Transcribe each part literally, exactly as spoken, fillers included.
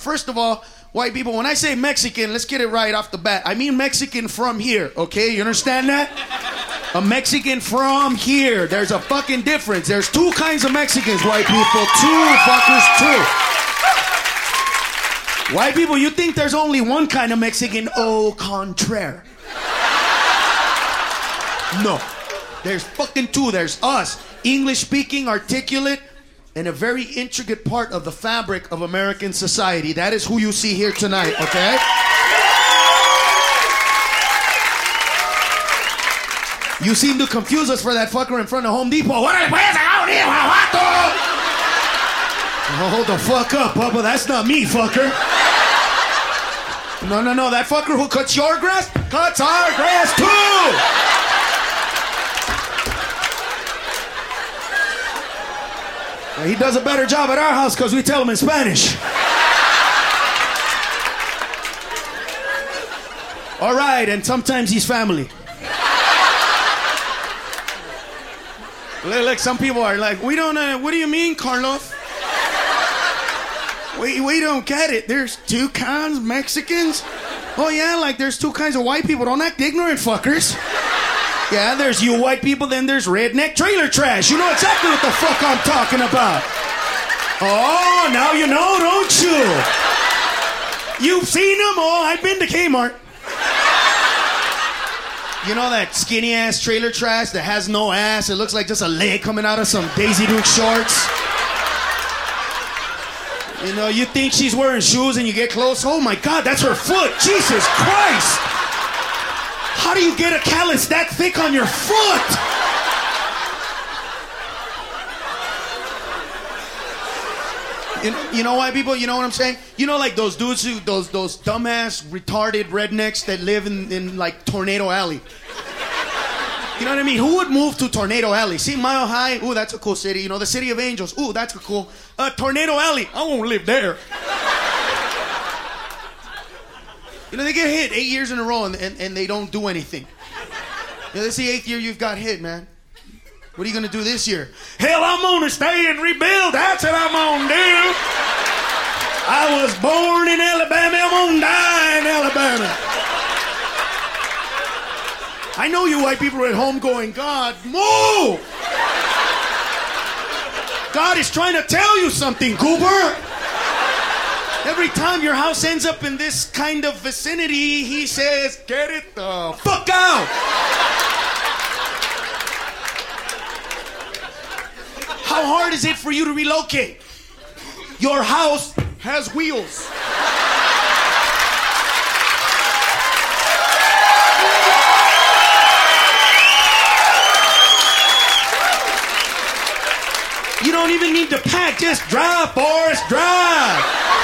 first of all, white people, when I say Mexican, let's get it right off the bat. I mean Mexican from here, okay? You understand that? A Mexican from here. There's a fucking difference. There's two kinds of Mexicans, white people. Two fuckers, two. White people, you think there's only one kind of Mexican? Au contraire. No. There's fucking two. There's us. English-speaking, articulate, and a very intricate part of the fabric of American society. That is who you see here tonight, okay? You seem to confuse us for that fucker in front of Home Depot. What are oh, hold the fuck up, Bubba. That's not me, fucker. No, no, no. That fucker who cuts your grass cuts our grass too. He does a better job at our house because we tell him in Spanish. All right, and sometimes he's family. Look, look, some people are like, we don't, uh, what do you mean, Carlos? We, we don't get it. There's two kinds of Mexicans? Oh, yeah, like there's two kinds of white people. Don't act ignorant, fuckers. Yeah, there's you white people, then there's redneck trailer trash. You know exactly what the fuck I'm talking about. Oh, now you know, don't you? You've seen them? Oh, I've been to Kmart. You know that skinny ass trailer trash that has no ass? It looks like just a leg coming out of some Daisy Duke shorts. You know, you think she's wearing shoes and you get close. Oh my God, that's her foot. Jesus Christ. How do you get a callus that thick on your foot? You know, you know why, people? You know what I'm saying? You know, like those dudes who, those those dumbass, retarded rednecks that live in, in like Tornado Alley. You know what I mean? Who would move to Tornado Alley? See, Mile High? Ooh, that's a cool city. You know, the City of Angels. Ooh, that's a cool. Uh, Tornado Alley. I won't live there. You know, they get hit eight years in a row and, and, and they don't do anything. You know, this is the eighth year you've got hit, man. What are you going to do this year? Hell, I'm going to stay and rebuild. That's what I'm going to do. I was born in Alabama. I'm going to die in Alabama. I know you white people are at home going, God, move! God is trying to tell you something, goober. Every time your house ends up in this kind of vicinity, he says, get it the fuck out! How hard is it for you to relocate? Your house has wheels. You don't even need to pack, just drive, Forrest, drive.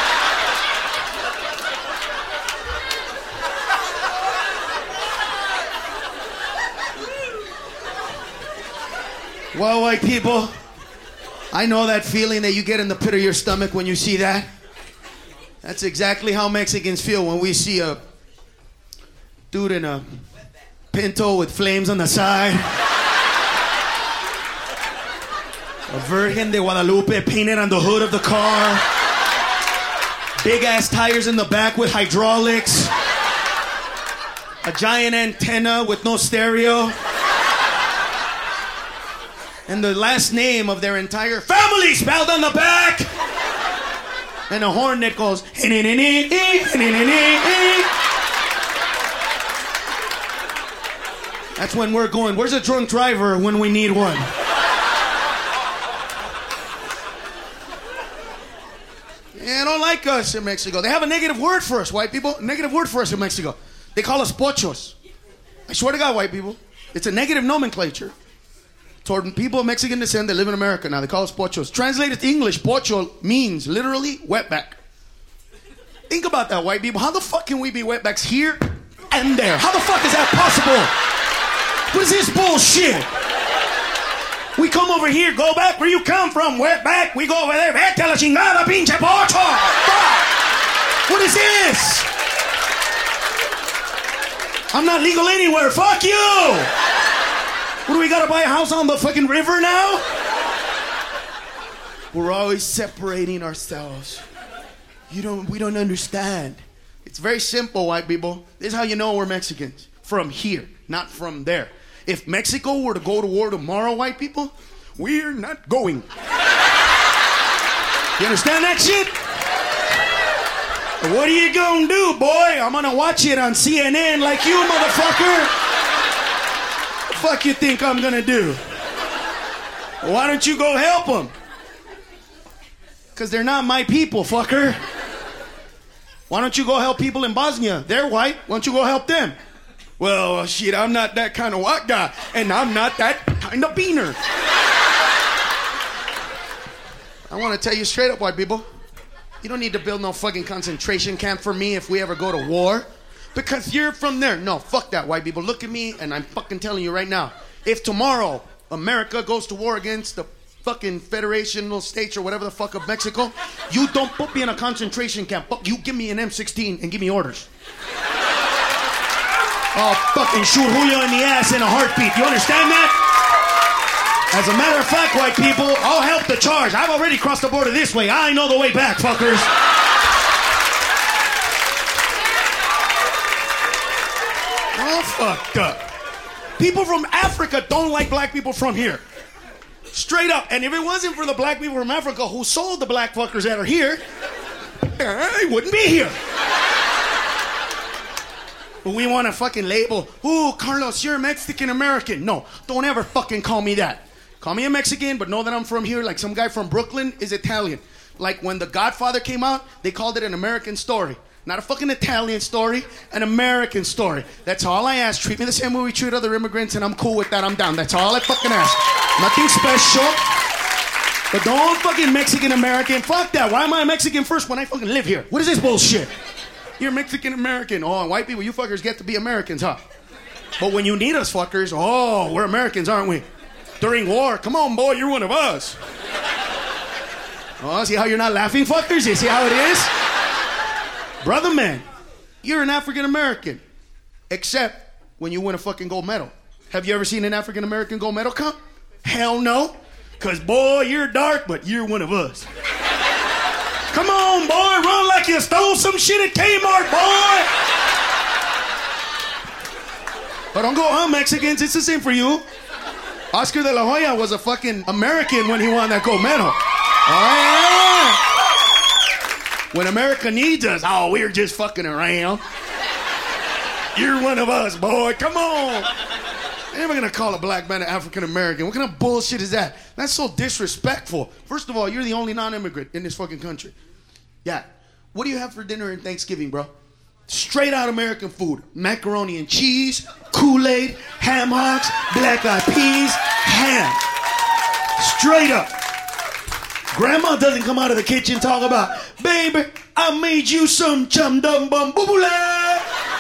Well, white people, I know that feeling that you get in the pit of your stomach when you see that. That's exactly how Mexicans feel when we see a dude in a Pinto with flames on the side. A Virgin de Guadalupe painted on the hood of the car. Big ass tires in the back with hydraulics. A giant antenna with no stereo. And the last name of their entire family spelled on the back. And a horn that goes. That's when we're going, where's a drunk driver when we need one? Yeah, I don't like us in Mexico. They have a negative word for us, white people. A negative word for us in Mexico. They call us pochos. I swear to God, white people. It's a negative nomenclature toward people of Mexican descent that live in America now. They call us pochos. Translated to English, pocho means literally wetback. Think about that, white people. How the fuck can we be wetbacks here and there? How the fuck is that possible? What is this bullshit? We come over here, go back where you come from, wetback. We go over there, vete a la chingada, pinche pocho. Fuck. What is this? I'm not legal anywhere. Fuck you. What do we gotta buy a house on the fucking river now? We're always separating ourselves. You don't, we don't understand. It's very simple, white people. This is how you know we're Mexicans. From here, not from there. If Mexico were to go to war tomorrow, white people, we're not going. You understand that shit? What are you gonna do, boy? I'm gonna watch it on C N N like you, motherfucker. What the fuck you think I'm gonna do? Why don't you go help them? Because they're not my people, fucker. Why don't you go help people in Bosnia? They're white. Why don't you go help them? Well, shit, I'm not that kind of white guy, and I'm not that kind of beaner. I want to tell you straight up, white people. You don't need to build no fucking concentration camp for me if we ever go to war. Because you're from there. No, fuck that, white people. Look at me, and I'm fucking telling you right now. If tomorrow America goes to war against the fucking federational states or whatever the fuck of Mexico, you don't put me in a concentration camp. You give me an M sixteen and give me orders. I'll fucking shoot Julio in the ass in a heartbeat. You understand that? As a matter of fact, white people, I'll help the charge. I've already crossed the border this way. I know the way back, fuckers. All fucked up. People from Africa don't like black people from here. Straight up. And if it wasn't for the black people from Africa who sold the black fuckers that are here, they wouldn't be here. But we want to fucking label, ooh, Carlos, you're a Mexican-American. No, don't ever fucking call me that. Call me a Mexican, but know that I'm from here. Like some guy from Brooklyn is Italian. Like when The Godfather came out, they called it an American story. Not a fucking Italian story, an American story. That's all I ask. Treat me the same way we treat other immigrants, and I'm cool with that. I'm down. That's all I fucking ask. Nothing special. But don't fucking Mexican-American. Fuck that. Why am I a Mexican first when I fucking live here? What is this bullshit? You're Mexican-American. Oh, and white people, you fuckers get to be Americans, huh? But when you need us, fuckers, oh, we're Americans, aren't we? During war, come on, boy, you're one of us. Oh, see how you're not laughing, fuckers? You see how it is? Brother man, you're an African-American. Except when you win a fucking gold medal. Have you ever seen an African-American gold medal come? Hell no. Because, boy, you're dark, but you're one of us. Come on, boy, run like you stole some shit at Kmart, boy. But don't go, huh, Mexicans? It's the same for you. Oscar de la Hoya was a fucking American when he won that gold medal. Oh, yeah. When America needs us, oh, we're just fucking around. You're one of us, boy. Come on. I'm never gonna call a black man an African American. What kind of bullshit is that? That's so disrespectful. First of all, you're the only non-immigrant in this fucking country. Yeah. What do you have for dinner in Thanksgiving, bro? Straight out American food. Macaroni and cheese, Kool-Aid, ham hocks, black eyed peas, ham. Straight up. Grandma doesn't come out of the kitchen talking about, baby, I made you some chum dum bum boo boo la.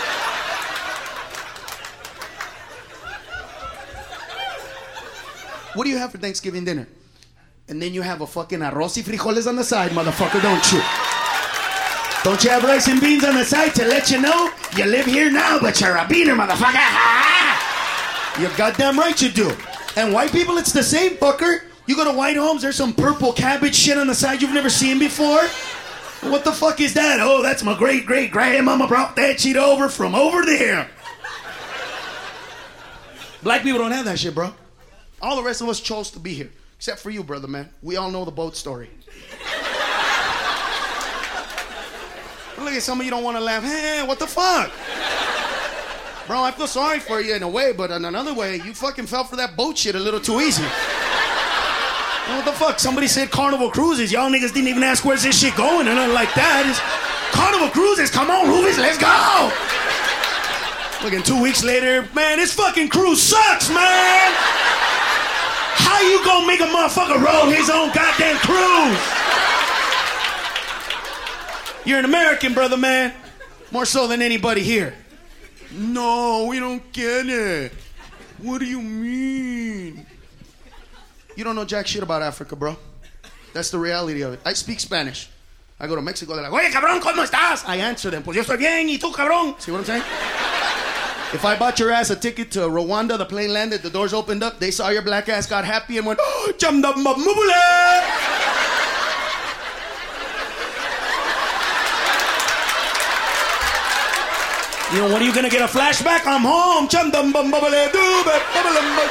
What do you have for Thanksgiving dinner? And then you have a fucking arroz y frijoles on the side, motherfucker, don't you? Don't you have rice and beans on the side to let you know you live here now, but you're a beaner, motherfucker? You're goddamn right you do. And white people, it's the same, fucker. You go to White Homes, there's some purple cabbage shit on the side you've never seen before. What the fuck is that? Oh, that's my great-great-grandmama brought that shit over from over there. Black people don't have that shit, bro. All the rest of us chose to be here. Except for you, brother, man. We all know the boat story. Look at some of you don't want to laugh. Hey, what the fuck? Bro, I feel sorry for you in a way, but in another way, you fucking fell for that boat shit a little too easy. What the fuck? Somebody said Carnival Cruises. Y'all niggas didn't even ask where's this shit going or nothing like that. It's Carnival Cruises. Come on, Rufus, let's go. Look, and two weeks later, man, this fucking cruise sucks, man. How you gonna make a motherfucker roll his own goddamn cruise? You're an American, brother, man. More so than anybody here. No, we don't get it. What do you mean? You don't know jack shit about Africa, bro. That's the reality of it. I speak Spanish. I go to Mexico, they're like, oye, cabrón, ¿cómo estás? I answer them, pues yo estoy bien, ¿y tú, cabrón? See what I'm saying? If I bought your ass a ticket to Rwanda, the plane landed, the doors opened up, they saw your black ass, got happy, and went, oh, chum da mabule. You know, when are you gonna get a flashback? I'm home. Chum dum bum bubble doo bubble.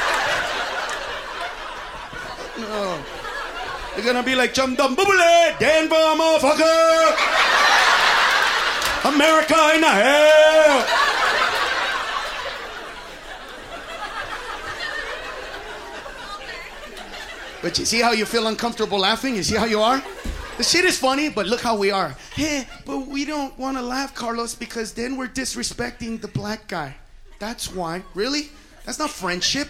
No. You're gonna be like chum dum bubble Denver motherfucker. America in the hell. But you see how you feel uncomfortable laughing? You see how you are? The shit is funny, but look how we are. Hey, but we don't want to laugh, Carlos, because then we're disrespecting the black guy. That's why. Really? That's not friendship.